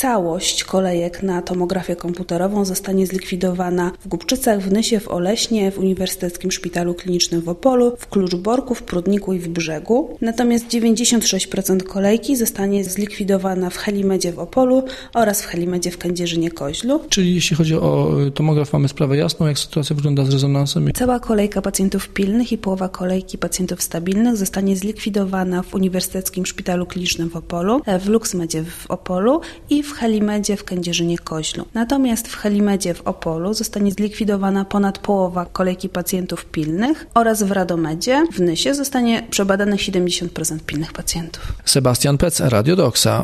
Całość kolejek na tomografię komputerową zostanie zlikwidowana w Głubczycach, w Nysie, w Oleśnie, w Uniwersyteckim Szpitalu Klinicznym w Opolu, w Kluczborku, w Prudniku i w Brzegu. Natomiast 96% kolejki zostanie zlikwidowana w Helimedzie w Opolu oraz w Helimedzie w Kędzierzynie-Koźlu. Czyli jeśli chodzi o tomograf, mamy sprawę jasną, jak sytuacja wygląda z rezonansem? Cała kolejka pacjentów pilnych i połowa kolejki pacjentów stabilnych zostanie zlikwidowana w Uniwersyteckim Szpitalu Klinicznym w Opolu, w LuxMedzie w Opolu i w Helimedzie w Kędzierzynie-Koźlu. Natomiast w Helimedzie w Opolu zostanie zlikwidowana ponad połowa kolejki pacjentów pilnych oraz w Radomedzie w Nysie zostanie przebadanych 70% pilnych pacjentów. Sebastian Pec, Radio Doxa.